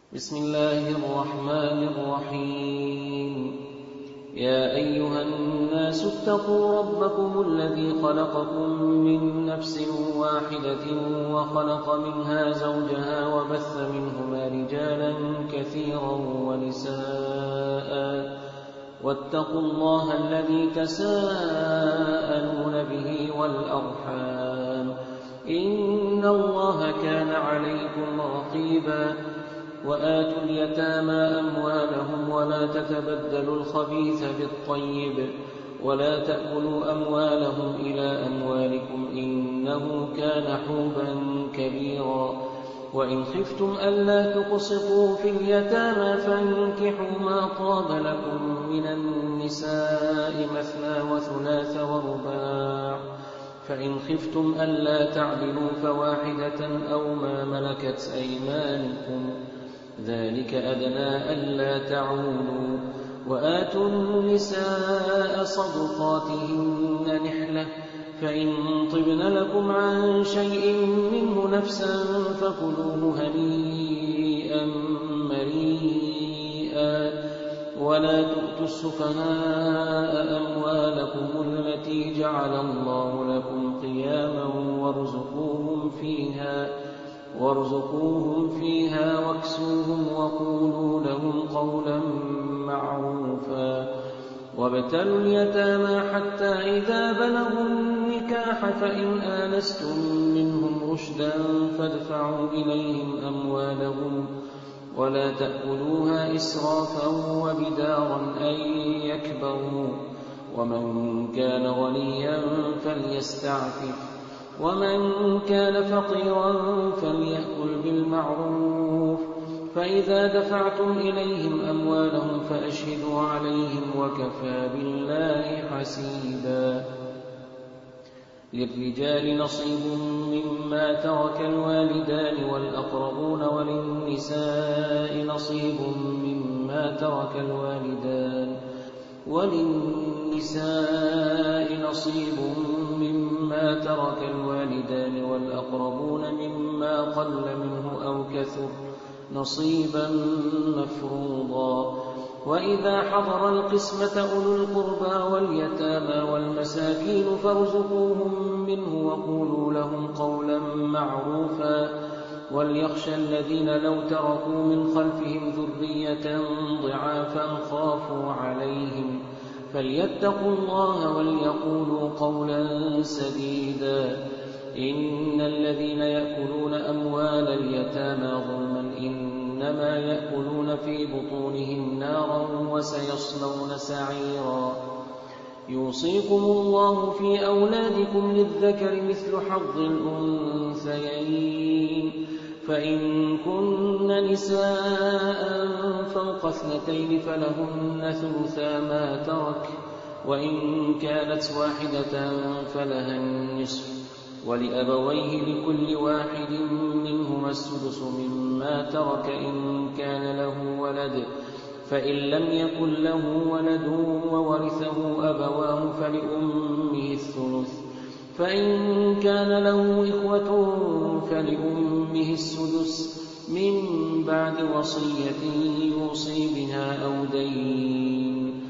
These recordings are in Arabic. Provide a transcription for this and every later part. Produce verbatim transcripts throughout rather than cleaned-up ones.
بسم الله الرحمن الرحيم يا أيها الناس اتقوا ربكم الذي خلقكم من نفس واحدة وخلق منها زوجها وبث منهما رجالا كثيرا ونساء واتقوا الله الذي تساءلون به والأرحام إن الله كان عليكم رقيبا وآتوا اليتامى أموالهم ولا تتبدلوا الخبيث بالطيب ولا تأكلوا أموالهم إلى أموالكم إنه كان حوبا كبيرا وإن خفتم ألا تقسطوا في اليتامى فانكحوا ما طاب لكم من النساء مثنى وثلاث ورباع فإن خفتم ألا تعدلوا فواحدة أو ما ملكت أيمانكم ذلك أدنى ألا تعولوا وآتوا النساء صدقاتهن نحلة فإن طبن لكم عن شيء منه نفسا فكلوه هنيئا مريئا ولا تؤتوا السفهاء أموالكم التي جعل الله لكم قياما وارزقوهم فيها وارزقوهم فيها واكسوهم وقولوا لهم قولا معروفا وابتلوا اليتامى حتى إذا بلغوا النكاح فإن آنستم منهم رشدا فادفعوا إليهم أموالهم ولا تأكلوها إسرافا وبدارا أن يكبروا ومن كان غنيا فليستعفف ومن كان فقيرا فليأكل بالمعروف فإذا دفعتم إليهم أموالهم فأشهدوا عليهم وكفى بالله حسيبا للرجال نصيب مما ترك الوالدان والأقربون وللنساء نصيب مما ترك الوالدان وللنساء نصيب مما ترك الوالدان والأقربون مما قل منه أو كثر نصيبا مفروضا وإذا حضر القسمة أولو القربى واليتامى والمساكين فارزقوهم منه وقولوا لهم قولا معروفا وليخشى الذين لو تركوا من خلفهم ذرية ضعافا خافوا عليهم فليتقوا الله وليقولوا قولا سديدا إن الذين يأكلون أموال اليتامى ظلما إنما يأكلون في بطونهم نارا وسيصلون سعيرا يوصيكم الله في أولادكم للذكر مثل حظ الأنثيين فإن كن نساء فوق اثنتين فلهن ثلثا ما ترك وإن كانت واحدة فلها النصف ولأبويه لكل واحد منهما السدس مما ترك إن كان له ولد فإن لم يكن له ولد وورثه أبواه فلأمه الثلث فإن كان له إخوة فلأمه السدس من بعد وصية يوصي بها أو دين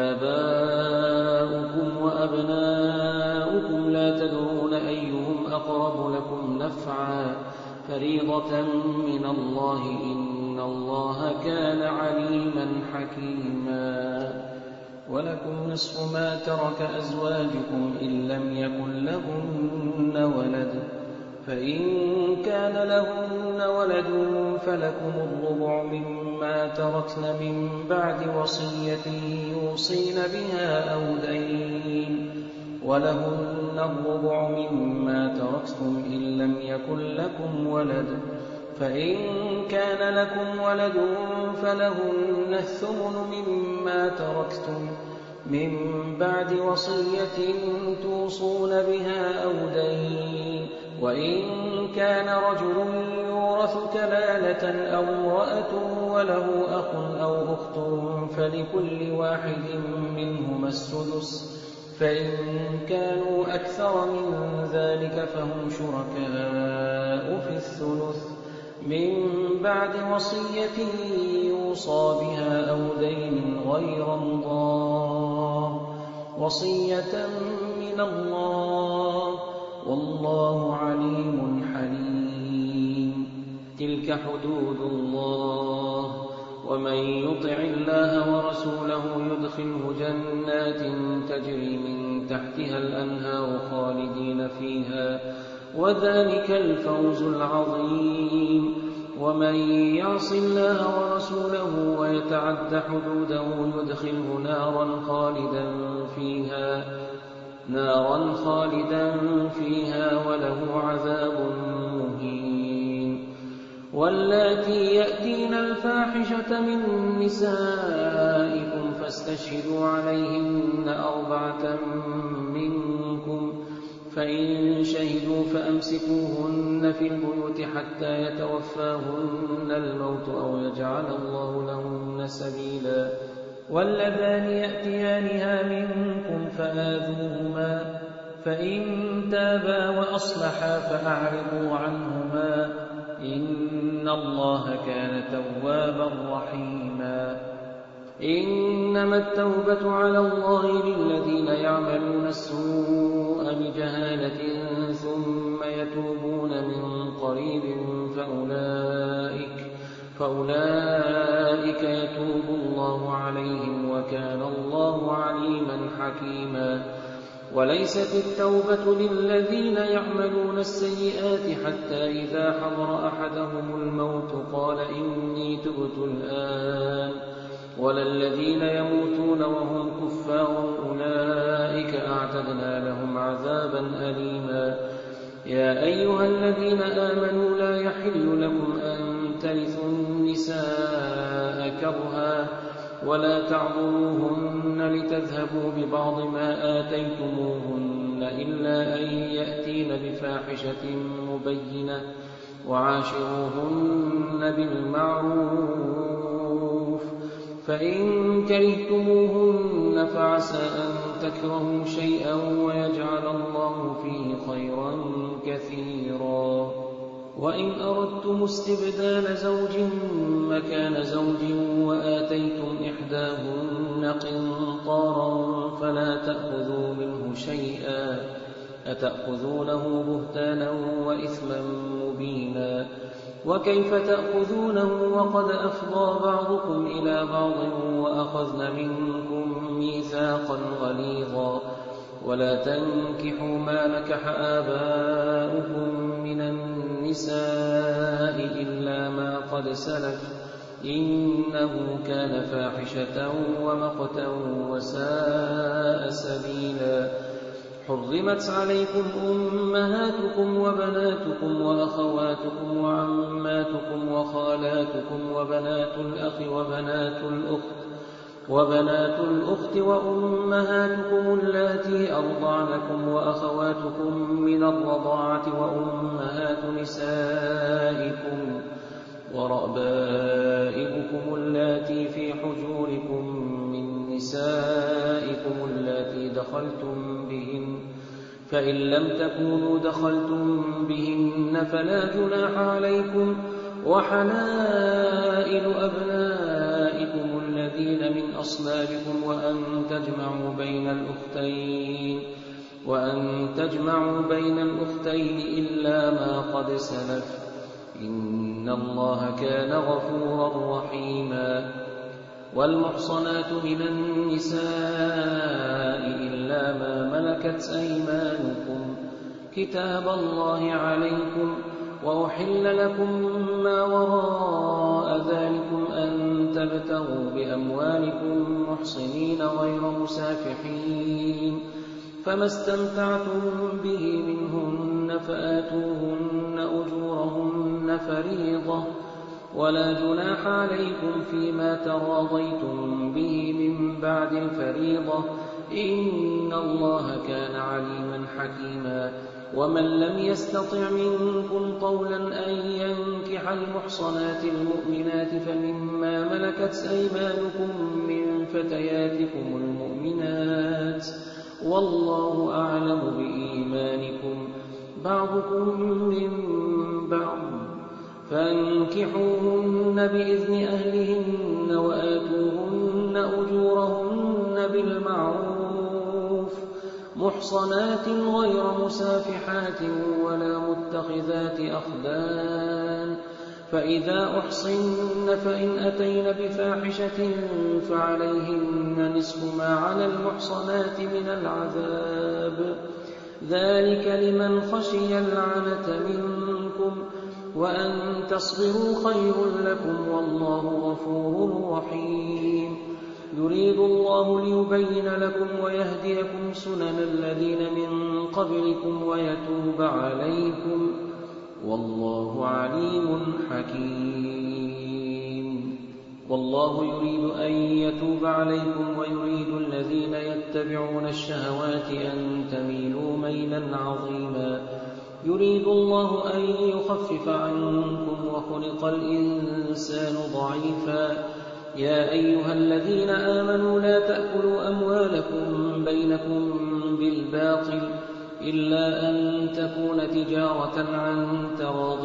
آباؤكم وأبناؤكم لا تدرون أيهم أقرب لكم نفعا فريضة من الله إن الله كان عليما حكيما ولكم نصف ما ترك أزواجكم إن لم يكن لهن ولد فإن كان لهن ولد فلكم الربع مما تركن من بعد وصية يوصين بها أو دين ولهن الربع مما تركتم إن لم يكن لكم ولد فإن كان لكم ولد فلهن الثمن مما تركتم من بعد وصية توصون بها أو دين وإن كان رجل يورث كلالة أو امرأة وله أخ أو أخت فلكل واحد منهما السدس فإن كانوا أكثر من ذلك فهم شركاء في الثلث من بعد وصية يوصى بها أو دين غير مضار وصية من الله والله عليم حليم. تلك حدود الله ومن يطع الله ورسوله يدخله جنات تجري من تحتها الأنهار خالدين فيها وذلك الفوز العظيم. ومن يعص الله ورسوله ويتعد حدوده يدخله نارا خالدا فيها نارا خالدا فيها وله عذاب مهين. واللاتي يأتين الفاحشة من نسائكم فاستشهدوا عليهن أربعة منكم فإن شهدوا فأمسكوهن في البيوت حتى يتوفاهن الموت أو يجعل الله لهن سبيلا. واللذان يأتيانها منكم فآذوهما فإن تابا وأصلحا فأعرضوا عنهما إن الله كان توابا رحيما. إنما التوبة على الله للذين يعملون السوء بجهالة ثم يتوبون من قريب فأولئك, فأولئك يتوب الله عليهم وكان الله عليما حكيما. وليست التوبة للذين يعملون السيئات حتى إذا حضر أحدهم الموت قال إني تبت الآن ولا الذين يموتون وهم كفار أولئك أعتدنا لهم عذابا أليما. يا أيها الذين آمنوا لا يحل لكم أن ترثوا النساء كرها ولا تعضلوهن لتذهبوا ببعض ما آتيتموهن إلا أن يأتين بفاحشة مبينة وعاشروهن بالمعروف فإن كرهتموهن فعسى أن تكرهوا شيئا ويجعل الله فيه خيرا كثيرا. وإن أردتم استبدال زوج مكان زوج وآتيتم إحداهن قنطارا فلا تأخذوا منه شيئا أتأخذونه بهتانا وإثما مبينا. وكيف تأخذونه وقد أفضى بعضكم إلى بعض وأخذن منكم ميثاقا غليظا. ولا تنكحوا ما نكح آباؤكم من النساء إلا ما قد سلف إنه كان فاحشة ومقتا وساء سبيلا. حرمت عليكم أمهاتكم وبناتكم وأخواتكم وعماتكم وخالاتكم وبنات الأخ وبنات الأخت وبنات الأخت وأمهاتكم اللاتي أرضعنكم وأخواتكم من الرضاعة وأمهات نسائكم وربائبكم اللاتي في حجوركم من نسائكم اللاتي دخلتم بهن فإن لم تكونوا دخلتم بهن فلا جناح عليكم وحلائل أبنائكم الذين من أصلابكم وأن تجمعوا بين الأختين وأن تجمعوا بين الأختين إلا ما قد سلف إن الله كان غفورا رحيما. والمحصنات من النساء إلا ما ملكت أيمانكم كتاب الله عليكم وأحل لكم ما وراء ذلكم أن تبتغوا بأموالكم محصنين غير مسافحين فما استمتعتم به منهن فآتوهن أجورهن فريضة ولا جناح عليكم فيما تراضيتم به من بعد الفريضة إن الله كان عليما حكيما. ومن لم يستطع منكم طولا أن ينكح المحصنات المؤمنات فمما ملكت أيمانكم من فتياتكم المؤمنات والله أعلم بإيمانكم بعضكم من بعض فانكحوهن بإذن أهلهن وآتوهن أجورهن بالمعروف محصنات غير مسافحات ولا متخذات أخدان فإذا أحصن فإن أتين بفاحشة فعليهن نصف ما على المحصنات من العذاب ذلك لمن خشي العنة منكم وأن تصبروا خير لكم والله غفور رحيم يريد الله ليبين لكم ويهديكم سنن الذين من قبلكم ويتوب عليكم والله عليم حكيم والله يريد أن يتوب عليكم ويريد الذين يتبعون الشهوات أن تميلوا ميلا عظيما يريد الله أن يخفف عنكم وخلق الإنسان ضعيفا يا أيها الذين آمنوا لا تأكلوا أموالكم بينكم بالباطل إلا أن تكون تجارة عن تراض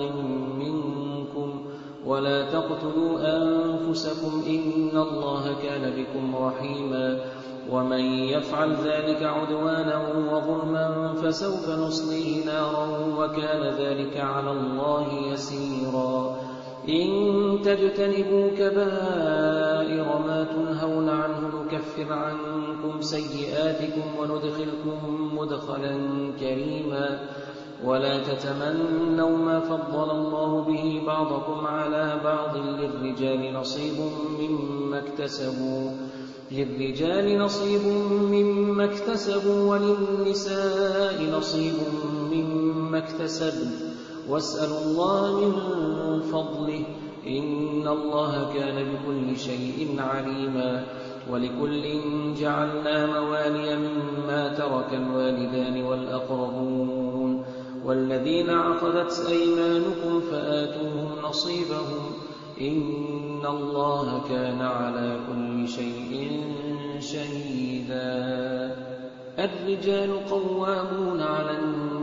منكم ولا تقتلوا أنفسكم إن الله كان بكم رحيما ومن يفعل ذلك عدوانا وظلما فسوف نصليه نارا وكان ذلك على الله يسيرا إن تجتنبوا كبائر ما تنهون عنه نكفر عنكم سيئاتكم وندخلكم مدخلا كريما ولا تتمنوا ما فضل الله به بعضكم على بعض للرجال نصيب مما اكتسبوا للرجال نصيب مما اكتسبوا وللنساء نصيب مما اكتسبن واسألوا الله من فضله إن الله كان بكل شيء عليما ولكل جعلنا موالي مما ترك الوالدان والأقربون والذين عقدت أيمانكم فآتوهم نصيبهم إن الله كان على كل شيء شهيدا الرجال قوامون على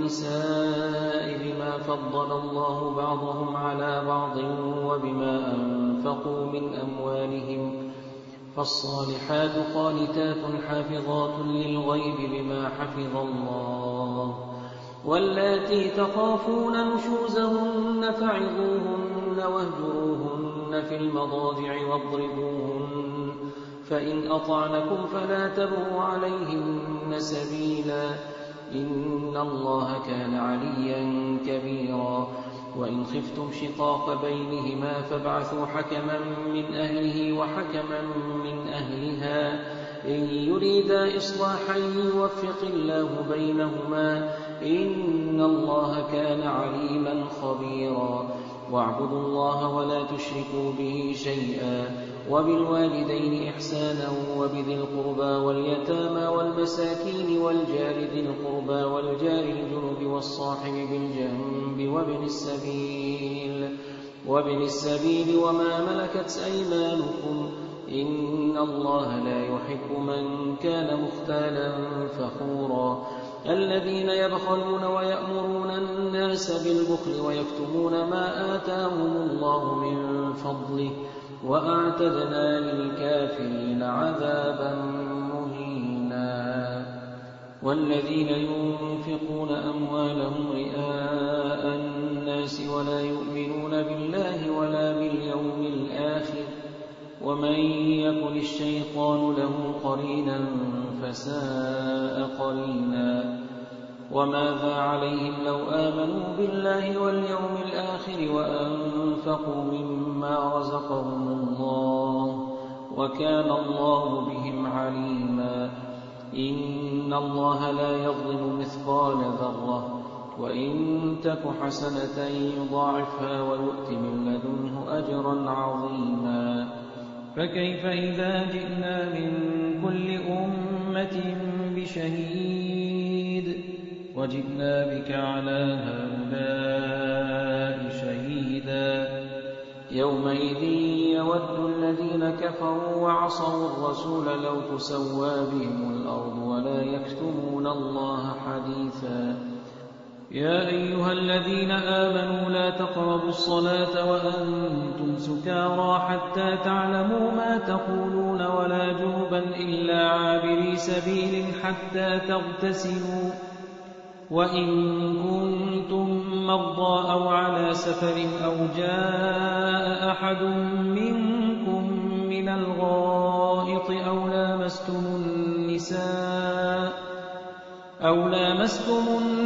النساء بما فضل الله بعضهم على بعض وبما أنفقوا من أموالهم فالصالحات قانتات حافظات للغيب بما حفظ الله واللاتي تخافون نشوزهن فعظوهن واهجروهن في المضاجع واضربوهن فإن أطعنكم فلا تبغوا عليهن سبيلا إن الله كان عليا كبيرا وإن خفتم شقاق بينهما فابعثوا حكما من أهله وحكما من أهلها إن يريدا إصلاحا يوفق الله بينهما إن الله كان عليما خبيرا واعبدوا الله ولا تشركوا به شيئا وبالوالدين إحسانا وبذي القربى واليتامى والمساكين والجار ذي القربى والجار الجنب والصاحب بالجنب وابن السبيل وابن السبيل وما ملكت أيمانكم إن الله لا يحب من كان مختالا فخورا الذين يبخلون ويأمرون الناس بالبخل ويكتمون ما آتاهم الله من فضله وأعتدنا للكافرين عذابا مهينا والذين ينفقون أموالهم رئاء الناس ولا يؤمنون بالله ولا باليوم الآخر ومن يكن الشيطان له قرينا فساء قرينا وماذا عليهم لو آمنوا بالله واليوم الآخر وأنفقوا مما رزقهم الله وكان الله بهم عليما إن الله لا يظلم مثقال ذرة وإن تك حسنة يضاعفها ويؤت من لدنه أجرا عظيما فكيف إذا جئنا من كل أمة بشهيد وجئنا بك على هؤلاء شهيدا يومئذ يود الذين كفروا وعصوا الرسول لو تسوى بهم الأرض ولا يكتمون الله حديثا يا أيها الذين آمنوا لا تقربوا الصلاة وأنتم سكارى حتى تعلموا ما تقولون ولا جنبا إلا عابري سبيل حتى تغتسلوا وإن كنتم مرضى أو على سفر أو جاء أحد منكم من الغائط أو لامستم النساء أو لامستم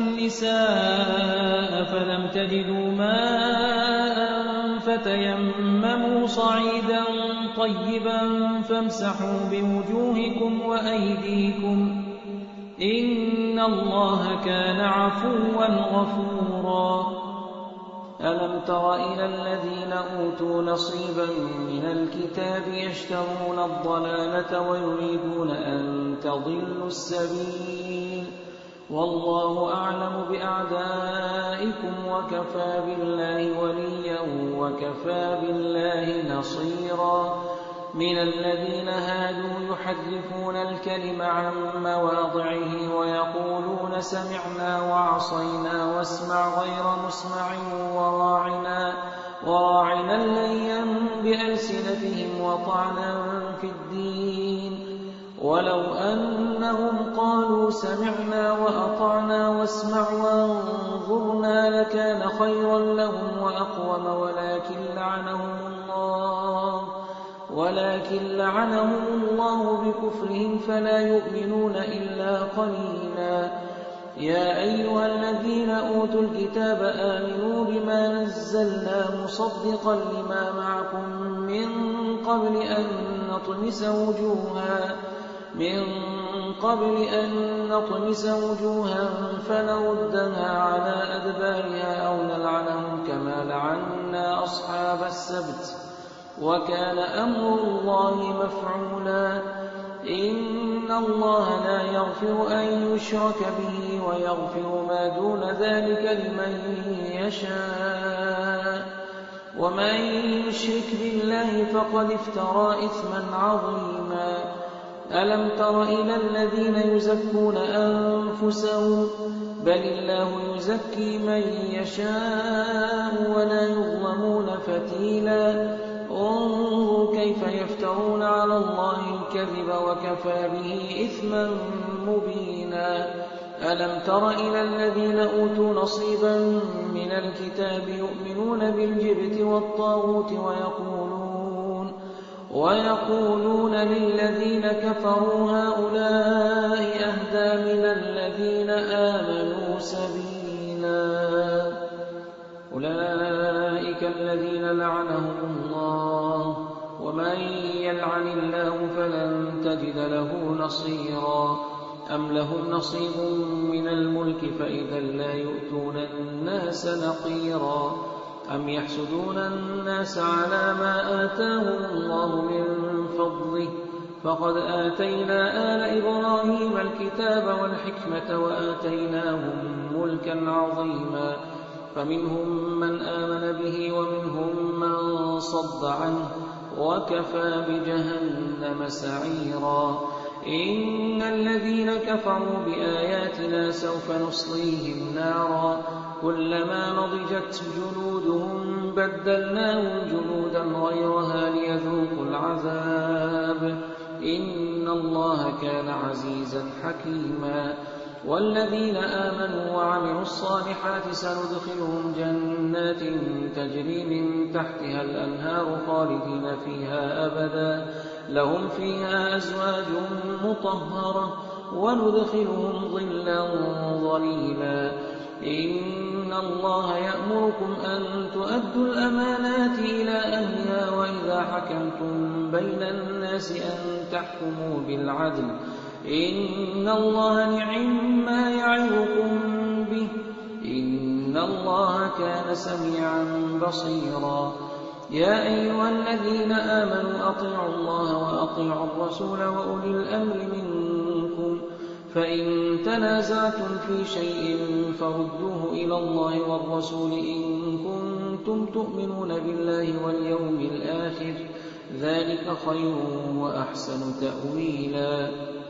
النساء فلم تجدوا ماء فتيمموا صعيدا طيبا فامسحوا بوجوهكم وأيديكم إن الله كان عفوا غفورا ألم تر إلى الذين أوتوا نصيبا من الكتاب يشترون الضلالة ويريدون أن تضلوا السبيل والله أعلم بأعدائكم وكفى بالله وليا وكفى بالله نصيرا من الذين هادوا يحرفون الكلم عن مواضعه ويقولون سمعنا وعصينا واسمع غير مسمع وراعنا, وراعنا ليا بألسنتهم وطعنا في الدين ولو أنهم قالوا سمعنا وأطعنا واسمع وانظرنا لكان خيرا لهم وأقوم ولكن لعنهم الله ولكن لعنهم الله بكفرهم فلا يؤمنون إلا قليلا يا أيها الذين أوتوا الكتاب آمنوا بما نزلنا مصدقا لما معكم من قبل أن نطمس وجوها من قبل أن نطمس وجوها فنردها على أدبارها أو نلعنهم كما لعنا أصحاب السبت وكان أمر الله مفعولا إن الله لا يغفر أن يشرك به ويغفر ما دون ذلك لمن يشاء ومن يشرك بالله فقد افترى إثما عظيما ألم تر إلى الذين يزكون أنفسهم بل الله يزكي من يشاء ولا يظلمون فتيلا انظر كيف يفترون على الله الكذب وكفى به إثما مبينا ألم تر إلى الذين أوتوا نصيبا من الكتاب يؤمنون بالجبت والطاغوت ويقولون ويقولون للذين كفروا هؤلاء أهدى من الذين آمنوا سبيلا أولئك الذين لعنهم الله ومن يلعن الله فلن تجد له نصيرا أم لهم نصيب من الملك فإذا لا يؤتون الناس نقيرا أم يحسدون الناس على ما آتاهم الله من فضله فقد آتينا آل إبراهيم الكتاب والحكمة وآتيناهم ملكا عظيما فمنهم من آمن به ومنهم من صد عنه وكفى بجهنم سعيرا إن الذين كفروا بآياتنا سوف نصليهم نارا كلما نضجت جلودهم بدلناهم جلودا غيرها ليذوقوا العذاب إن الله كان عزيزا حكيما والذين آمنوا وعملوا الصالحات سندخلهم جنات تجري من تحتها الأنهار خالدين فيها أبدا لهم فيها أزواج مطهرة وندخلهم ظلا ظليلا إن الله يأمركم أن تؤدوا الأمانات إلى أهلها وإذا حكمتم بين الناس أن تحكموا بالعدل إن الله نعم ما يعظكم به إن الله كان سميعا بصيرا يا أيها الذين آمنوا أطيعوا الله وأطيعوا الرسول وأولي الأمر منكم فإن تنازعتم في شيء فردوه إلى الله والرسول إن كنتم تؤمنون بالله واليوم الآخر ذلك خير وأحسن تأويلا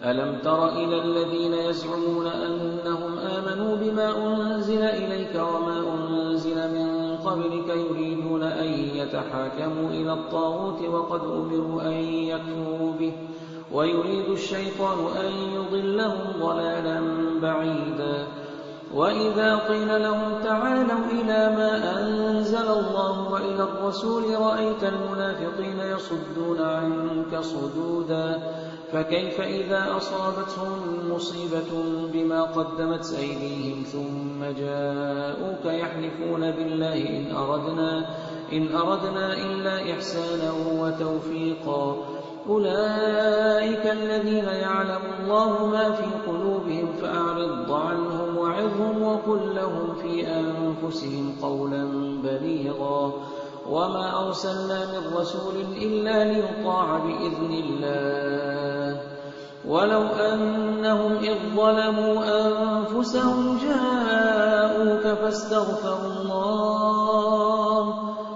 ألم تر إلى الذين يزعمون أنهم آمنوا بما أنزل إليك وما أنزل من قبلك يريدون أن يتحاكموا إلى الطاغوت وقد أمروا أن يكفروا به ويريد الشيطان أن يضلهم ضلالا بعيدا وإذا قيل لهم تعالوا إلى ما أنزل الله وإلى الرسول رأيت المنافقين يصدون عنك صدودا فكيف إذا أصابتهم مصيبة بما قدمت أيديهم ثم جاءوك يحلفون بالله إن أردنا, إن أردنا إلا إحسانا وتوفيقا أولئك الذين يعلم الله ما في قلوبهم فأعرض عنهم وعظهم وقل لهم في أنفسهم قولا بليغا وما أرسلنا من رسول إلا ليطاع بإذن الله ولو أنهم إذ ظلموا أنفسهم جاءوك فاستغفروا الله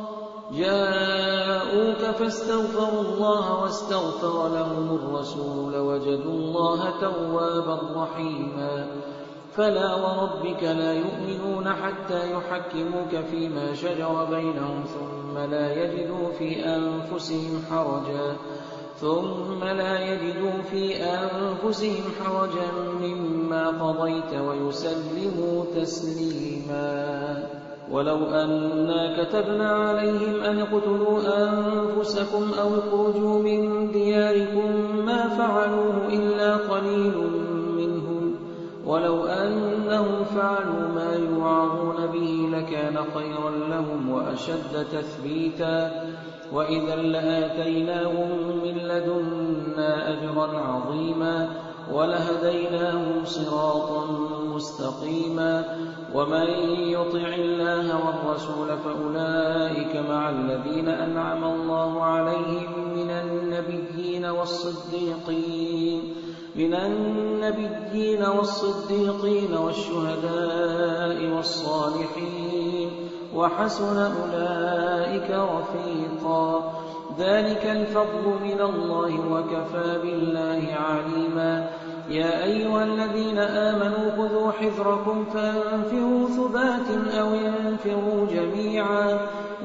جاءوك فاستغفروا الله واستغفر لهم الرسول لوجدوا الله توابا رحيما فلا وربك لا يؤمنون حتى يحكموك فيما شجر بينهم ثم لا يجدوا في أنفسهم حرجا ثم لا يجدوا في أنفسهم حرجا مما قضيت ويسلموا تسليما ولو أنا كتبنا عليهم أن اقتلوا أنفسكم أو اخرجوا من دياركم ما فعلوه إلا قليل منهم ولو أنهم فعلوا ما يوعظون به لكان خيرا لهم وأشد تثبيتا وإذا لآتيناهم من لدنا أجرا عظيما ولهديناهم صراطا مستقيما ومن يطع الله والرسول فأولئك مع الذين أنعم الله عليهم من النبيين والصديقين من النبيين والصديقين والشهداء والصالحين وحسن أولئك رفيقا ذلك الفضل من الله وكفى بالله عليما يا أيها الذين آمنوا خذوا حذركم فانفروا ثبات أو انفروا جميعا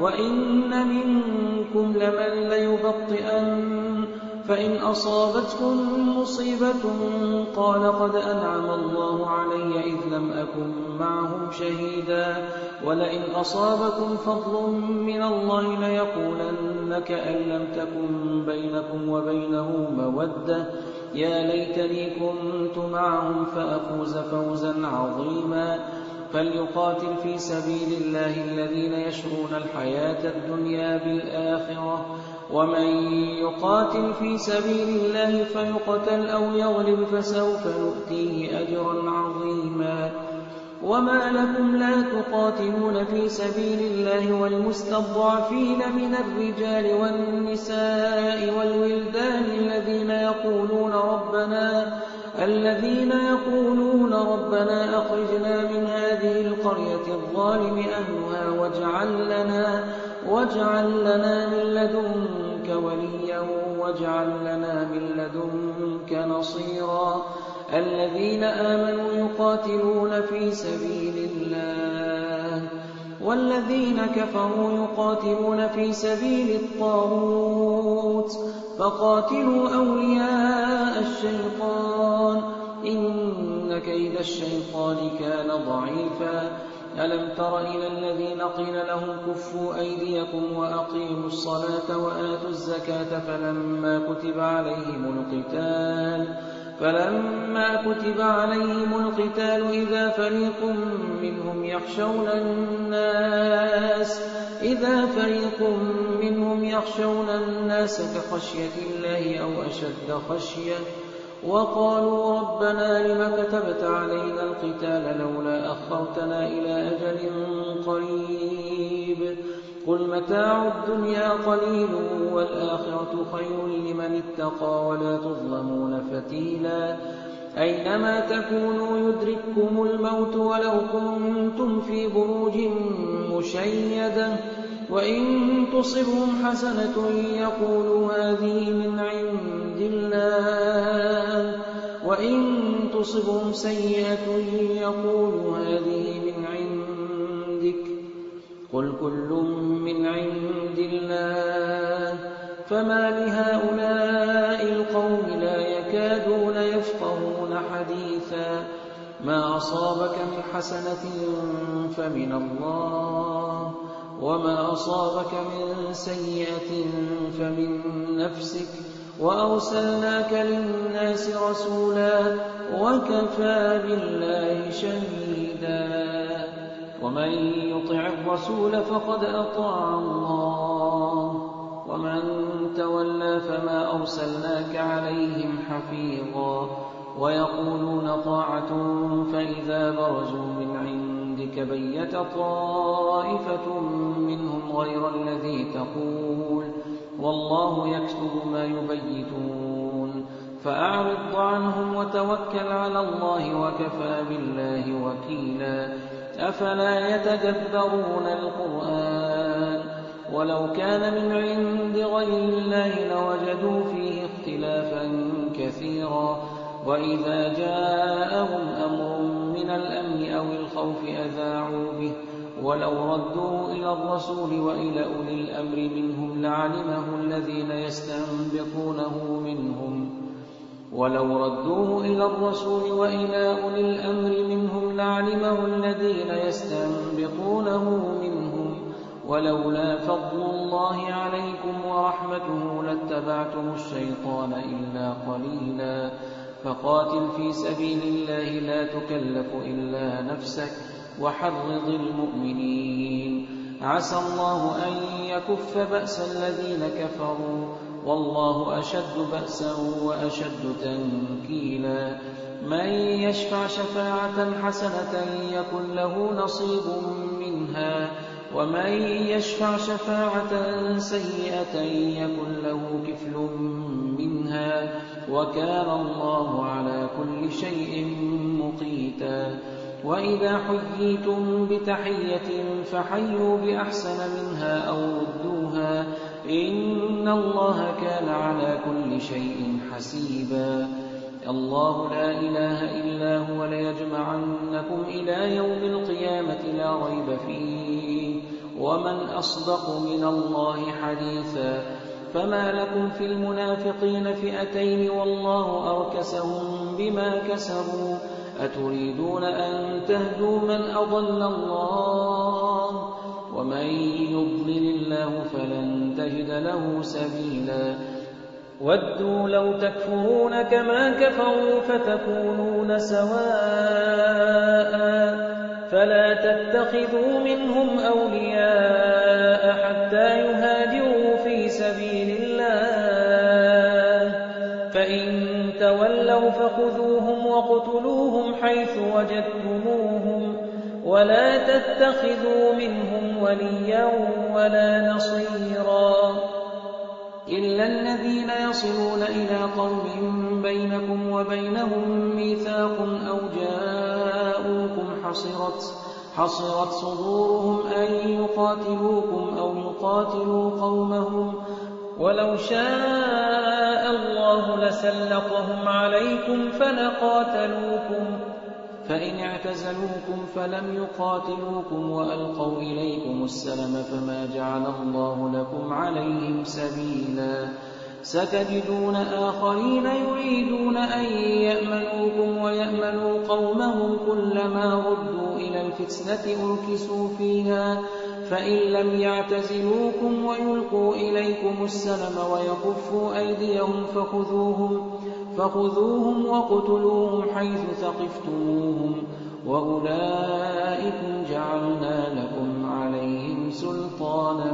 وإن منكم لمن ليبطئن فإن أصابتكم مصيبة قال قد أنعم الله علي إذ لم أكن معهم شهيدا ولئن أصابكم فضل من الله ليقولن كأن لم تكن بينكم وبينه مودة يا ليتني كنت معهم فأفوز فوزا عظيما فليقاتل في سبيل الله الذين يشرون الحياة الدنيا بالآخرة ومن يقاتل في سبيل الله فيقتل أو يغلب فسوف نؤتيه أجرا عظيما وما لكم لا تقاتلون في سبيل الله والمستضعفين من الرجال والنساء والولدان الذين يقولون ربنا الذين يقولون ربنا أخرجنا من هذه القرية الظالم أهلها واجعل لنا واجعل لنا من لدنك وليا واجعل لنا من لدنك نصيرا الذين آمنوا يقاتلون في سبيل الله والذين كفروا يقاتلون في سبيل الطاغوت فقاتلوا أولياء الشيطان إن كيد الشيطان كان ضعيفا ألم تر إلى الذين قيل لهم كفوا أيديكم وأقيموا الصلاة وآتوا الزكاة فلما كتب عليهم القتال فلما كتب عليهم القتال إذا فريق منهم يخشون الناس إذا فريق منهم يخشون الناس كخشية الله أو أشد خشية وقالوا ربنا لم كتبت علينا القتال لولا أخرتنا إلى أجل قريب قل متاع الدنيا قليل والآخرة خير لمن اتقى ولا تظلمون فتيلا أينما تكونوا يدرككم الموت ولو كنتم في بروج مشيدة وإن تصبهم حسنة يقولوا هذه من عند الله وإن تصبهم سيئة يقولوا هذه من عندك قل كل من عند الله فما لهؤلاء القوم لا يكادون يفقهون حديثا ما أصابك من حسنة فمن الله وما أصابك من سيئة فمن نفسك وأرسلناك للناس رسولا وكفى بالله شهيدا ومن يطع الرسول فقد أطاع الله ومن تولى فما أرسلناك عليهم حفيظا ويقولون طاعة فإذا برزوا من عندك بيت طائفة منهم غير الذي تقول والله يكتب ما يبيتون فأعرض عنهم وتوكل على الله وكفى بالله وكيلا أفلا يتدبرون القرآن ولو كان من عند غير الله لوجدوا فيه اختلافا كثيرا وإذا جاءهم أمر من الأمن أو الخوف أذاعوا به ولو ردوه إلى الرسول وإلى أولي الأمر منهم لعلمه الذين يستنبطونه منهم ولو ردوه إلى الرسول وإلى أولي الأمر منهم لعلمه الذين يستنبطونه منهم ولولا فضل الله عليكم ورحمته لاتبعتم الشيطان إلا قليلا فقاتل في سبيل الله لا تكلف إلا نفسك وحرض المؤمنين عسى الله أن يكف بأس الذين كفروا والله أشد بأسا وأشد تنكيلا من يشفع شفاعة حسنة يكن له نصيب منها ومن يشفع شفاعة سيئة يكن له كفل منها وكان الله على كل شيء مقيتا وإذا حييتم بتحية فحيوا بأحسن منها أو ردوها إن الله كان على كل شيء حسيبا الله لا إله إلا هو ليجمعنكم إلى يوم القيامة لا ريب فيه ومن أصدق من الله حديثا فما لكم في المنافقين فئتين والله أركسهم بما كسبوا أتريدون أن تهدوا من أضل الله ومن يضلل الله فلن تجد له سبيلا ودوا لو تكفرون كما كفروا فتكونون سواء فلا تتخذوا منهم أولياء حتى يهاجروا في سبيل الله فإن تولوا فخذوهم واقتلوهم حيث وجدتموهم ولا تتخذوا منهم وليا ولا نصيرا إلا الذين يصلون إلى قوم بينكم وبينهم ميثاق أو جاءوكم حصرت, حصرت صدورهم أن يقاتلوكم أو يقاتلوا قومهم ولو شاء الله لسلطهم عليكم فلقاتلوكم فإن اعتزلوكم فلم يقاتلوكم وألقوا إليكم السلم فما جعل الله لكم عليهم سبيلا ستجدون آخرين يريدون أن يأمنوكم ويأمنوا قومهم كلما ردوا إلى الفتنة أركسوا فيها فإن لم يعتزلوكم ويلقوا إليكم السلم ويكفوا أيديهم فخذوهم, فخذوهم وقتلوهم حيث ثقفتموهم وأولئكم جعلنا لكم عليهم سلطانا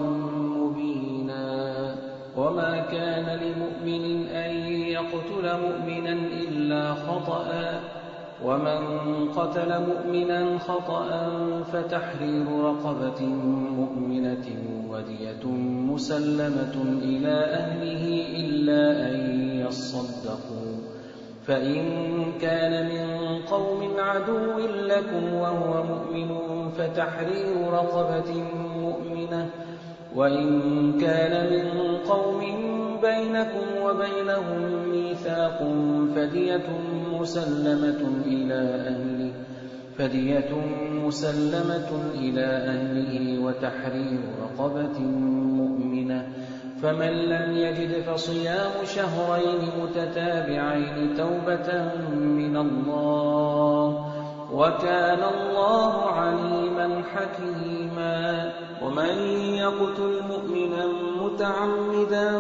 مبينا وما كان لمؤمن أن يقتل مؤمنا إلا خطأ ومن قتل مؤمنا خطأ فتحرير رقبة مؤمنة ودية مسلمة إلى أهله إلا أن يصدقوا فإن كان من قوم عدو لكم وهو مؤمن فتحرير رقبة مؤمنة وإن كان من قوم بينكم بينكم وبينهم ميثاق فدية مسلمة إلى أهله فدية مسلمة إلى أهله وتحرير رقبة مؤمنة فمن لم يجد فصيام شهرين متتابعين توبة من الله وكان الله عليما حكيما. ومن يقتل مؤمنا متعمدا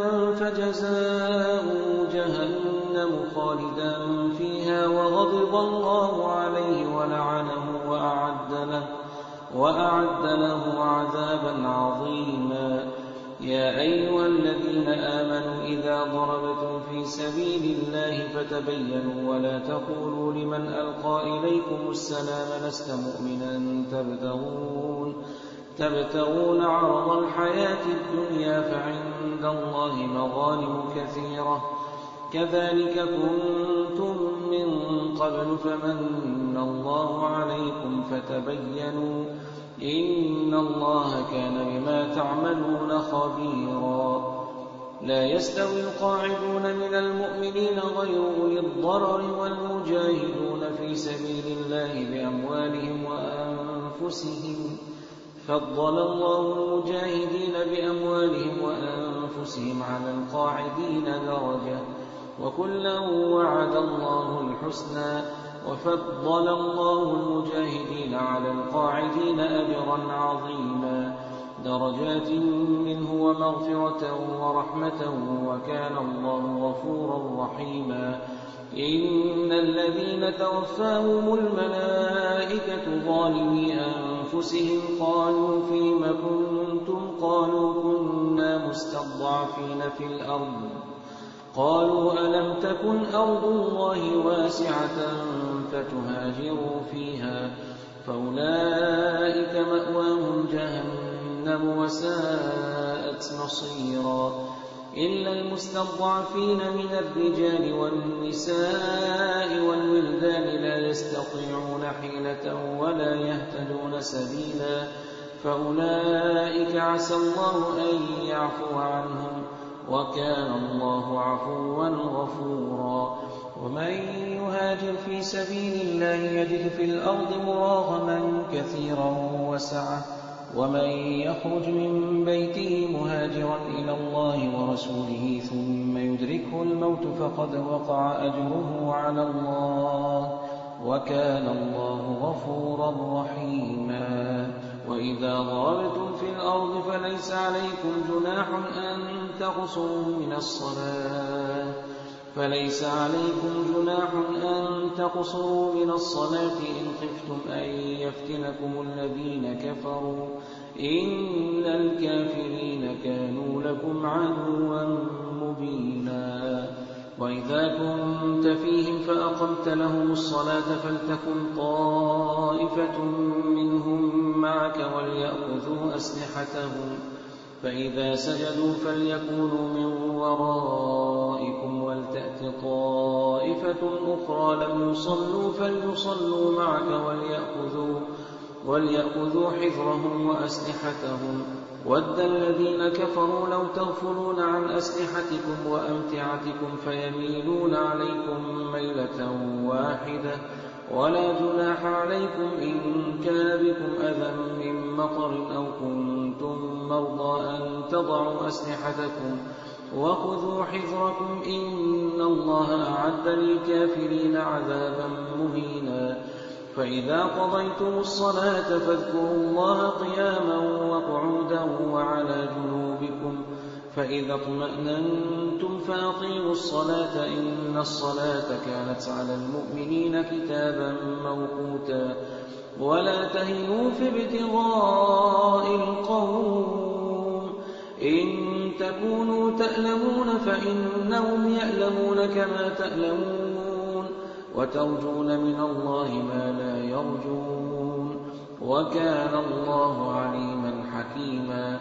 فجزاؤه جهنم خالدا فيها وغضب الله عليه ولعنه وأعد له, وأعد له عذابا عظيما. يا أيها الذين آمنوا إذا ضربتم في سبيل الله فتبينوا ولا تقولوا لمن ألقى إليكم السلام لست مؤمنا تبتغون, تبتغون عرض الحياة الدنيا فعند الله مغانم كثيرة كذلك كنتم من قبل فمن الله عليكم فتبينوا إن الله كان بما تعملون خبيرا. لا يستوي القاعدون من المؤمنين غير أولي الضرر والمجاهدون في سبيل الله بأموالهم وأنفسهم فضل الله المجاهدين بأموالهم وأنفسهم على القاعدين درجة وكلا وعد الله الحسنى وفضل الله المجاهدين على القاعدين أجرا عظيما درجات منه ومغفرة ورحمة وكان الله غفورا رحيما. إن الذين توفاهم الملائكة ظالمي أنفسهم قالوا فيم كنتم قالوا كنا مستضعفين في الأرض قالوا ألم تكن أرض الله واسعة فتهاجروا فيها فأولئك مأواهم جهنم وساءت مصيرا. إلا المستضعفين من الرجال والنساء والولدان لا يستطيعون حيلة ولا يهتدون سبيلا فأولئك عسى الله أن يعفو عنهم وكان الله عفوا غفورا. ومن يهاجر في سبيل الله يجد في الأرض مراغما كثيرا وسعة ومن يخرج من بيته مهاجرا إلى الله ورسوله ثم يدركه الموت فقد وقع أجره على الله وكان الله غفورا رحيما. وإذا ضربتم في الأرض فليس عليكم جناح أن تقصروا من الصلاة فليس عليكم جناح أن تقصروا من الصلاة إن خفتم أن يفتنكم الذين كفروا إن الكافرين كانوا لكم عدوا مبينا. وإذا كنت فيهم فأقمت لهم الصلاة فلتكن طائفة منهم معك وليأخذوا أسلحتهم فإذا سجدوا فليكونوا من ورائكم ولتأت طائفة أخرى لم يصلوا فليصلوا معك وليأخذوا, وليأخذوا حذرهم وأسلحتهم ود الذين كفروا لو تغفلون عن أسلحتكم وأمتعتكم فيميلون عليكم ميلة واحدة ولا جناح عليكم إن كان بكم أذى من مطر أو كنتم مرضى أن تضعوا أسلحتكم وخذوا حذركم إن الله أعد للكافرين عذابا مهينا. فإذا قضيتم الصلاة فاذكروا الله قياما وقعودا وعلى جنوبكم فإذا اطمأننتم فأقيموا الصلاة إن الصلاة كانت على المؤمنين كتابا موقوتا. ولا تهنوا في ابتغاء القوم إن تكونوا تألمون فإنهم يألمون كما تألمون وترجون من الله ما لا يرجون وكان الله عليما حكيما.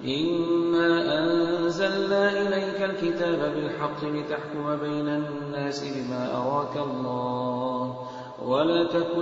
إنا أنزلنا إليك الكتاب بالحق لتحكم بين الناس بما أراك الله ولا تكن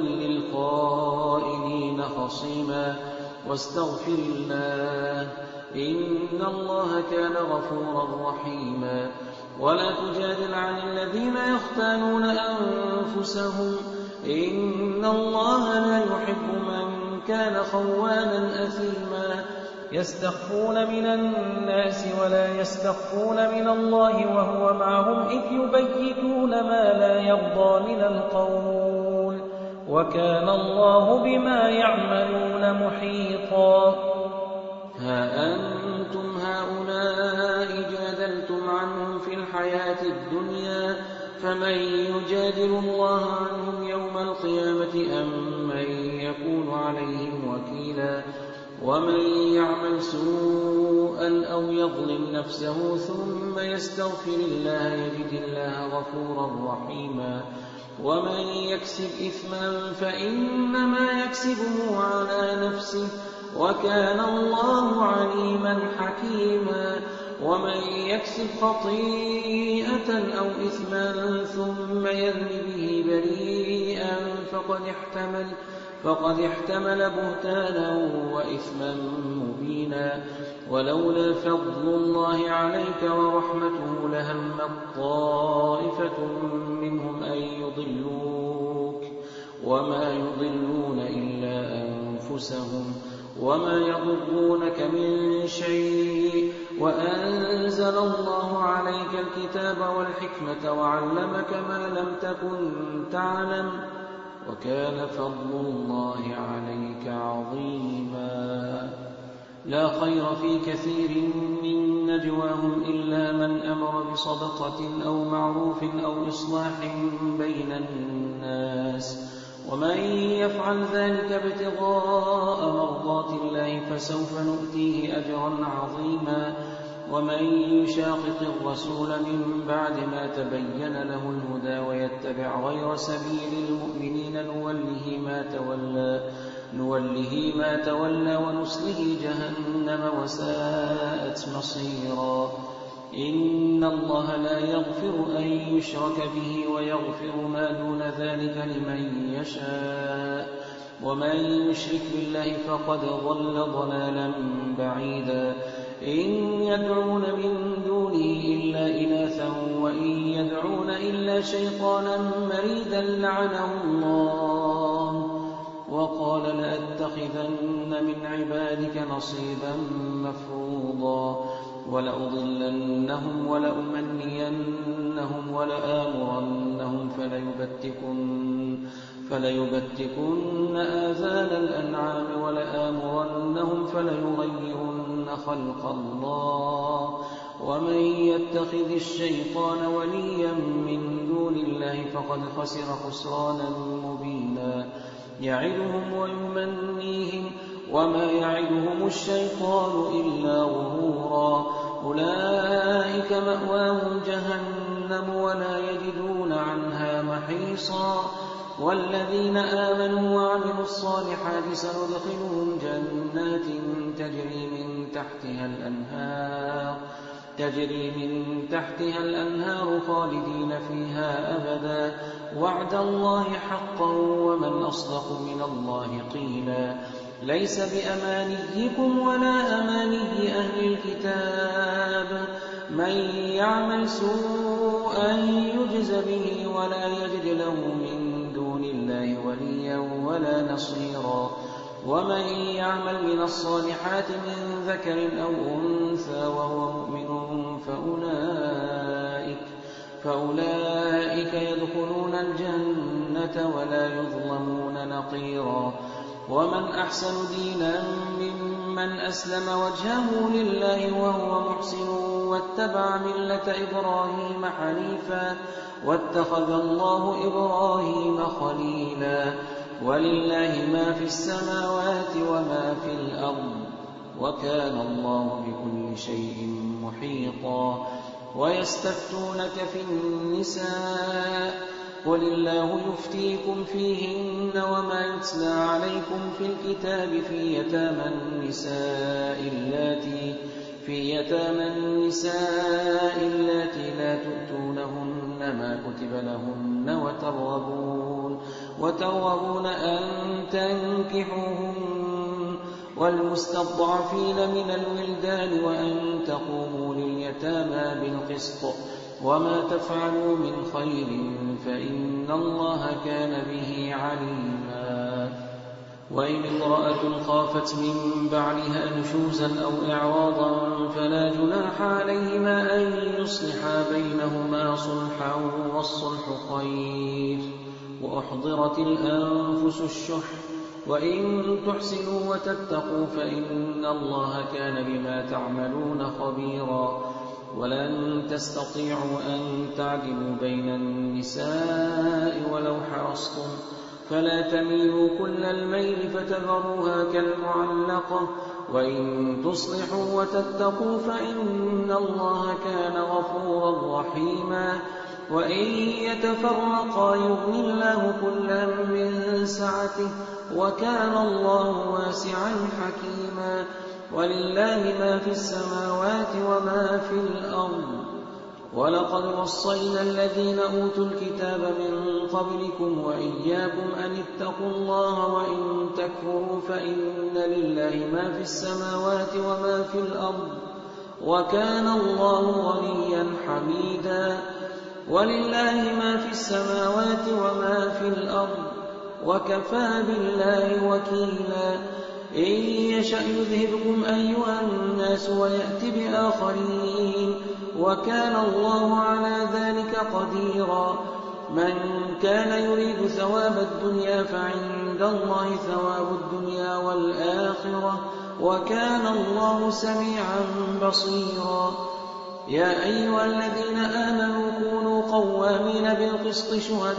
للخائنين خصيما واستغفر الله إن الله كان غفورا رحيما. ولا تجادل عن الذين يختانون أنفسهم إن الله لا يحب من كان خوانا أثيما يستخفون من الناس ولا يستخفون من الله وهو معهم إذ يبيتون ما لا يرضى من القول وكان الله بما يعملون محيطا ها أنتم هؤلاء جادلتم عنهم في الحياة الدنيا فمن يجادل الله عنهم يوم القيامة أم من يكون عليهم وكيلا ومن يعمل سوءا أو يظلم نفسه ثم يستغفر الله يجد الله غفورا رحيما ومن يكسب إثما فإنما يكسبه على نفسه وكان الله عليما حكيما ومن يكسب خطيئة أو إثما ثم يرم به بريئا فقد احتمل فقد احتمل بهتانا وإثما مبينا ولولا فضل الله عليك ورحمته لهمت طائفة منهم أن يضلوك وما يضلون إلا أنفسهم وما يضرونك من شيء وأنزل الله عليك الكتاب والحكمة وعلمك ما لم تكن تعلم وكان فضل الله عليك عظيما لا خير في كثير من نجواهم إلا من أمر بصدقة أو معروف أو إصلاح بين الناس ومن يفعل ذلك ابتغاء مرضات الله فسوف نؤتيه أجرا عظيما ومن يشاقق الرسول من بعد ما تبين له الهدى ويتبع غير سبيل المؤمنين نوله ما تولى نوله ما تولى ونصله جهنم وساءت مصيرا إن الله لا يغفر أن يشرك به ويغفر ما دون ذلك لمن يشاء ومن يشرك بالله فقد ضل ضلالا بعيدا إن يدعون من دونه إلا إناثا وإن يدعون إلا شيطانا مريدا لعنه الله وقال لأتخذن من عبادك نصيبا مفروضا ولأضلنهم ولأمنينهم ولآمرنهم فليبتكن, فليبتكن آذان الأنعام ولآمرنهم فليغيرن خلق الله ومن يتخذ الشيطان وليا من دون الله فقد خسر خسرانا مبينا يعدهم ويمنيهم وما يعدهم الشيطان إلا غرورا أولئك مأواهم جهنم ولا يجدون عنها محيصا والذين آمنوا وعملوا الصالحات سندخلهم جنات تجري من تحتها الأنهار تجري من تحتها الأنهار خالدين فيها أبدا وعد الله حقا ومن أصدق من الله قيلا ليس بأمانيكم ولا أماني أهل الكتاب من يعمل سوءا يجز به ولا يجد له من دون الله وليا ولا نصيرا ومن يعمل من الصالحات من ذكر أو أنثى وهو مؤمن فأولئك, فأولئك يدخلون الجنة ولا يظلمون نقيرا ومن أحسن دينا ممن أسلم وجهه لله وهو محسن واتبع ملة إبراهيم حنيفا واتخذ الله إبراهيم خليلا ولله ما في السماوات وما في الأرض وكان الله بكل شيء محيطا ويستفتونك في النساء قل الله يفتيكم فيهن وما يتلى عليكم في الكتاب في يتامى النساء اللاتي في يتامى النساء اللاتي لا تؤتونهن ما كتب لهن وترغبون وترغبون أن تنكحوهن والمستضعفين من الولدان وأن تقوموا لليتامى بالقسط وما تفعلوا من خير فإن الله كان به عليما. وإن امرأة خافت من بعلها نشوزا أو إعراضا فلا جناح عليهما أن يصلحا بينهما صلحا والصلح خير وأحضرت الأنفس الشح وإن تحسنوا وتتقوا فإن الله كان بما تعملون خبيرا. ولن تستطيعوا أن تعدلوا بين النساء ولو حرصتم فلا تميلوا كل الميل فتذروها كالمعلقة وإن تصلحوا وتتقوا فإن الله كان غفورا رحيما. وإن يتفرقا يغن الله كلا من سعته وكان الله واسعا حكيما. ولله ما في السماوات وما في الأرض. ولقد وصينا الذين أوتوا الكتاب من قبلكم وإياكم أن اتقوا الله وإن تكفروا فإن لله ما في السماوات وما في الأرض وكان الله غنيا حميدا. ولله ما في السماوات وما في الأرض وكفى بالله وكيلا. إن يشأ يذهبكم أيها الناس ويأت بآخرين وكان الله على ذلك قديرا. من كان يريد ثواب الدنيا فعند الله ثواب الدنيا والآخرة وكان الله سميعا بصيرا. يا أيها الذين آمنوا كونوا قوامين بالقسط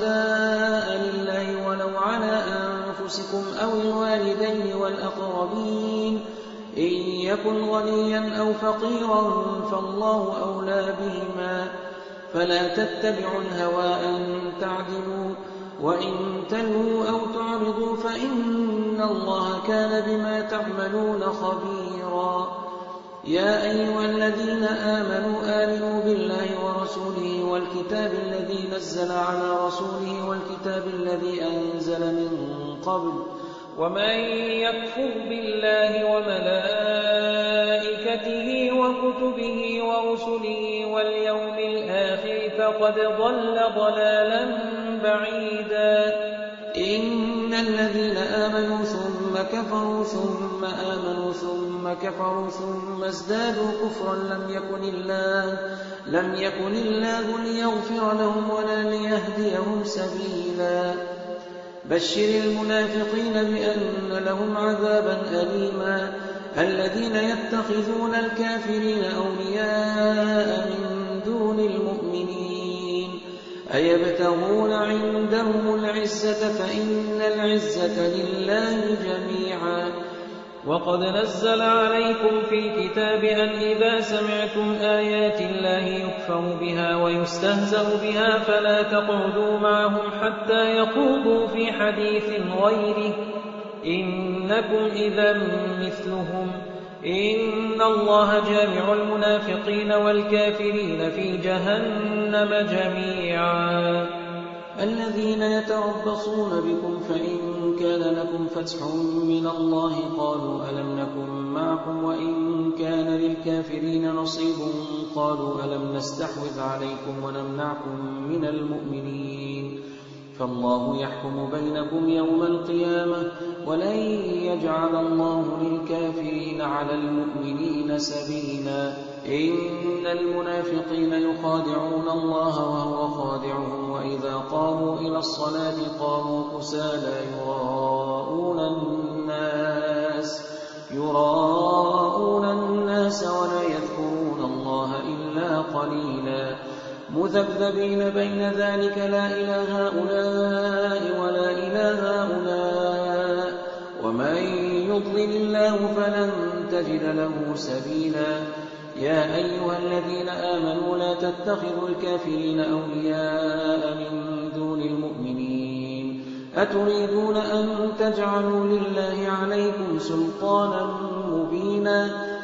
شهداء لله ولو على أنفسكم أو الوالدين والأقربين إن يكن غنيا أو فقيرا فالله أولى بهما فلا تتبعوا الهوى أن تعدلوا وإن تلووا أو تعرضوا فإن الله كان بما تعملون خبيرا. يا أيها الذين آمنوا آمنوا بالله ورسوله والكتاب الذي نزل على رسوله والكتاب الذي أنزل من قبل ومن يكفر بالله وملائكته وكتبه ورسله واليوم الآخر فقد ضل ضلالا بعيدا. إن الذين آمنوا ثم كفروا ثم آمنوا ثم كفروا ثم ازدادوا كفرا لم يكن الله لم يكن الله ليغفر لهم ولا ليهديهم سبيلا. بشر المنافقين بأن لهم عذابا أليما. الذين يتخذون الكافرين أولياء من دون المؤمنين أيبتغون عندهم العزة فإن العزة لله جميعا. وقد نزل عليكم في الكتاب أن إذا سمعتم آيات الله يكفر بها ويستهزأ بها فلا تقعدوا معهم حتى يخوضوا في حديث غيره إنكم إذا مثلهم إن الله جامع المنافقين والكافرين في جهنم جميعا. الذين يتربصون بكم فإن كان لكم فتح من الله قالوا ألم نكن معكم وإن كان للكافرين نصيب قالوا ألم نستحوذ عليكم ونمنعكم من المؤمنين فالله يحكم بينكم يوم القيامة ولن يجعل الله للكافرين على المؤمنين سبيلا. إن المنافقين يخادعون الله وهو خادعهم وإذا قاموا إلى الصلاة قاموا كسالى يراءون الناس يراءون الناس ولا يذكرون الله إلا قليلا. مذبذبين بين ذلك لا إلى هؤلاء ولا إلى هؤلاء ومن يضلل الله فلن تجد له سبيلا. يا أيها الذين آمنوا لا تتخذوا الكافرين أولياء من دون المؤمنين أتريدون أن تجعلوا لله عليكم سلطانا مبينا.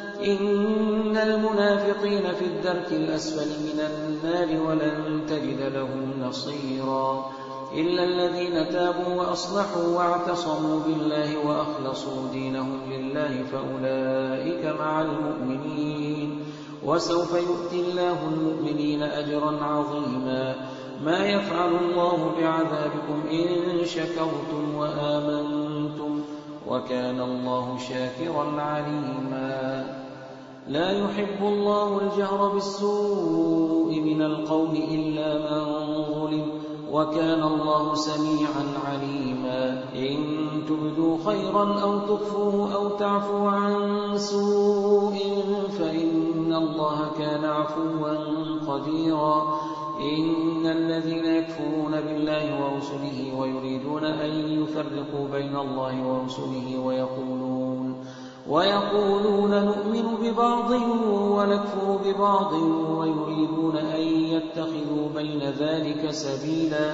إن المنافقين في الدرك الأسفل من النار ولن تجد لهم نصيرا إلا الذين تابوا وأصلحوا واعتصموا بالله وأخلصوا دينهم لله فأولئك مع المؤمنين وسوف يؤتي الله المؤمنين أجرا عظيما. ما يفعل الله بعذابكم إن شكرتم وآمنتم وكان الله شاكرا عليما. لا يحب الله الجهر بالسوء من القول إلا من ظلم وكان الله سميعا عليما. إن تبدوا خيرا أو تخفوه أو تعفوا عن سوء فإن الله كان عفوا قديرا. إن الذين يكفرون بالله ورسله ويريدون أن يفرقوا بين الله ورسله ويقولون ويقولون نؤمن ببعض ونكفر ببعض ويريدون أن يتخذوا بين ذلك سبيلا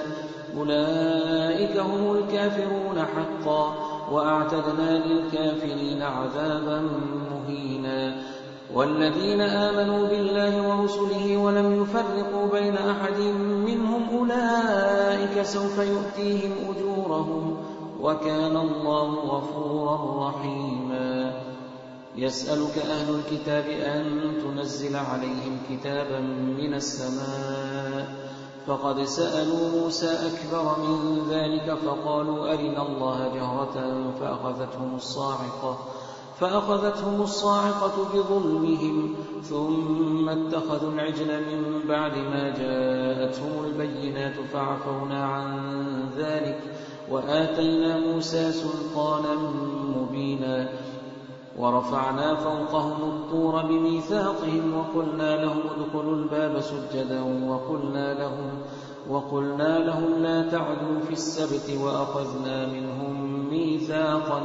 أولئك هم الكافرون حقا وأعتدنا للكافرين عذابا مهينا. والذين آمنوا بالله ورسله ولم يفرقوا بين أحد منهم أولئك سوف يؤتيهم أجورهم وكان الله غفورا رحيما. يسألك أهل الكتاب أن تنزل عليهم كتابا من السماء فقد سألوا موسى أكبر من ذلك فقالوا أرنا الله جهرة فأخذتهم الصاعقة فأخذتهم الصاعقة بظلمهم ثم اتخذوا العجل من بعد ما جاءتهم البينات فعفونا عن ذلك وآتينا موسى سلطانا مبينا. ورفعنا فوقهم الطور بميثاقهم وقلنا لهم ادخلوا الباب سجدا وقلنا لهم, وقلنا لهم لا تعدوا في السبت وأخذنا منهم ميثاقا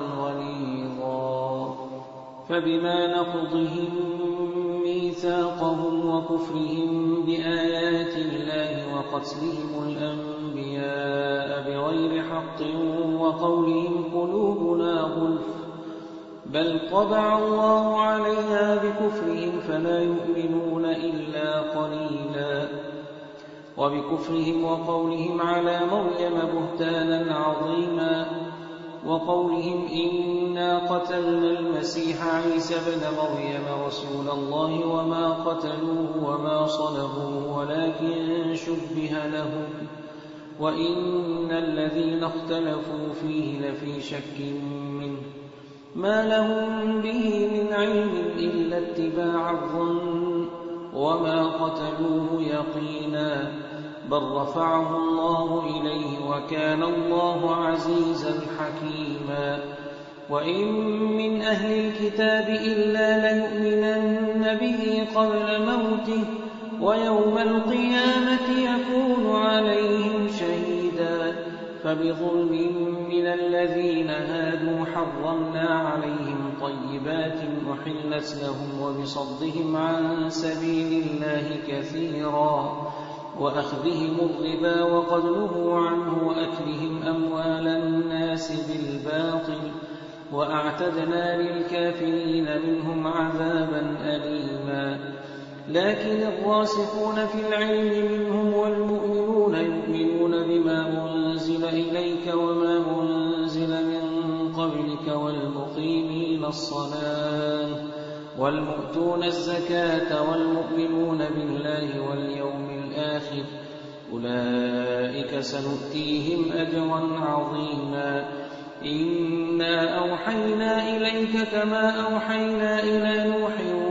غليظا. فبما نقضهم ميثاقهم وكفرهم بآيات الله وقتلهم الأنبياء بغير حق وقولهم قلوبنا غلف بل طبع الله عليها بكفرهم فلا يؤمنون إلا قليلا. وبكفرهم وقولهم على مريم بهتانا عظيما وقولهم إنا قتلنا المسيح عيسى ابن مريم رسول الله وما قتلوه وما صلبوه ولكن شبه لهم وإن الذين اختلفوا فيه لفي شك منه ما لهم به من علم إلا اتباع الظن وما قتلوه يقينا بل رفعه الله إليه وكان الله عزيزا حكيما. وإن من أهل الكتاب إلا ليؤمنن به قبل موته ويوم القيامة يكون عليهم شهيدا. فبظلم من الذين هادوا حرمنا عليهم طيبات أحلت لهم وبصدهم عن سبيل الله كثيرا وأخذهم الربا وقد نهوا عنه وأكلهم أموال الناس بالباطل وأعتدنا للكافرين منهم عذابا أليما. لكن الراسخون في العلم منهم والمؤمنون يؤمنون بما أنزل إليك وما أنزل من قبلك والمقيمين الصلاة والمؤتون الزكاة والمؤمنون بالله واليوم الآخر أولئك سنؤتيهم أجرا عظيما. إنا أوحينا إليك كما أوحينا إلى نوح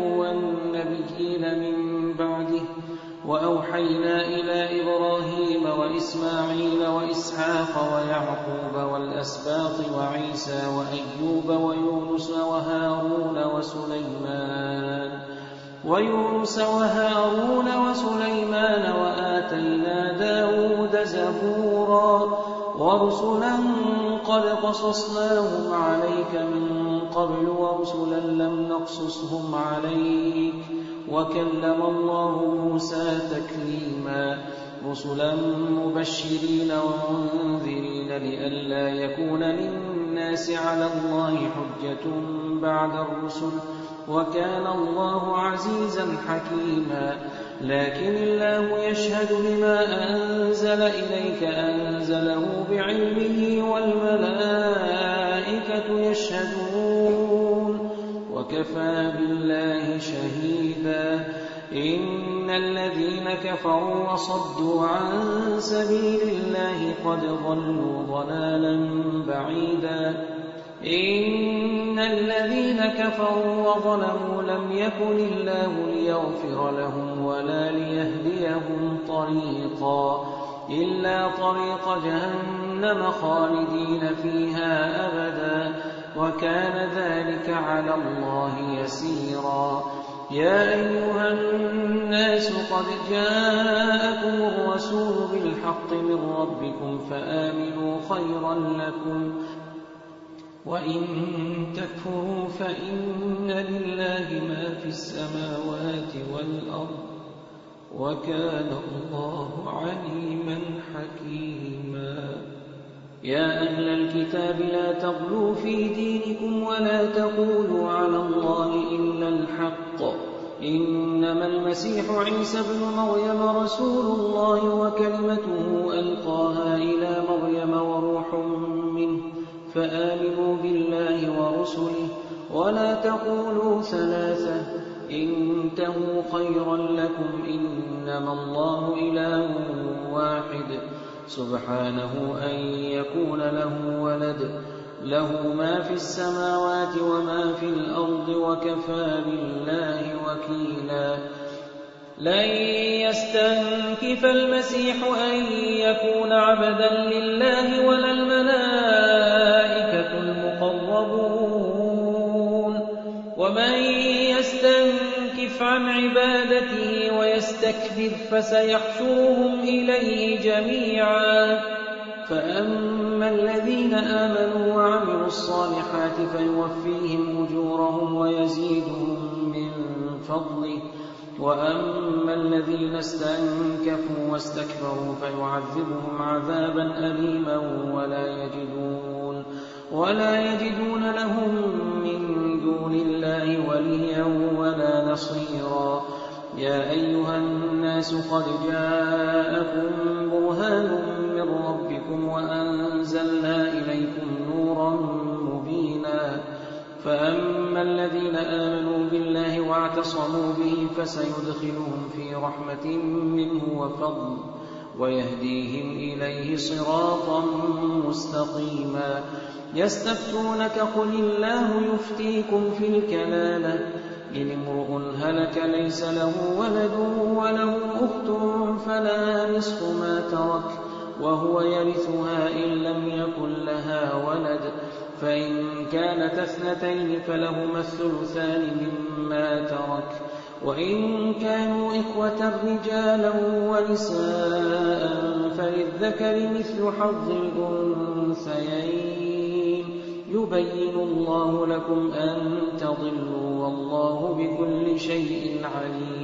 والنبيين من بعده وأوحينا إلى إبراهيم وإسماعيل وإسحاق ويعقوب والأسباط وعيسى وأيوب ويونس وهارون وسليمان ويونس وهارون وسليمان وآتينا داود زبورا ورسلا قد قصصناهم عليك من قبل ورسلا لم نقصصهم عليك وكلم الله موسى تكليما. رسلا مبشرين ومنذرين لئلا يكون للناس على الله حجة بعد الرسل وكان الله عزيزا حكيما. لكن الله يشهد بما أنزل إليك أنزله بعلمه والملائكة يشهدون وكفى بالله شهيدا. إن الذين كفروا وصدوا عن سبيل الله قد ضلوا ضلالا بعيدا إن الذين كفروا وظلموا لم يكن الله ليغفر لهم ولا ليهديهم طريقا إلا طريق جهنم خالدين فيها أبدا وكان ذلك على الله يسيرا يا أيها الناس قد جاءكم الرسول بالحق من ربكم فآمنوا خيرا لكم وإن تكفروا فإن لله ما في السماوات والأرض وكان الله عليما حكيما يا أهل الكتاب لا تغلوا في دينكم ولا تقولوا على الله إلا الحق إنما المسيح عيسى ابن مريم رسول الله وكلمته ألقاها إلى مريم وروح منه فآمنوا بالله ورسله ولا تقولوا ثلاثة انتهوا خيرا لكم إنما الله إله واحد سبحانه أن يكون له ولد له ما في السماوات وما في الأرض وكفى بالله وكيلا لن يستنكف المسيح أن يكون عبدا لله ولا الملائكة المقربون ومن يستنكف عن عبادته ويستكبر فسيحشرهم إليه جميعا فأما الذين آمنوا وعملوا الصالحات فيوفيهم أجورهم ويزيدهم من فضله وأما الذين استنكفوا واستكبروا فيعذبهم عذابا أليما ولا يجدون ولا يجدون لهم من دون الله وليا ولا نصيرا يا أيها الناس قد جاءكم برهان من ربكم وأنزلنا إليكم نورا مبينا فأما الذين آمنوا بالله واعتصموا به فسيدخلهم في رحمة منه وفضل ويهديهم إليه صراطا مستقيما يستفتونك قل الله يفتيكم في الكلالة إن امرؤ هلك ليس له ولد وله أخت فلها نصف ما ترك وهو يرثها إن لم يكن لها ولد فإن كانت اثنتين فلهما الثلثان مما ترك وإن كانوا إخوة رجالا ونساء فللذكر مثل حظ الأنثيين يبين الله لكم أن تضلوا والله بكل شيء عليم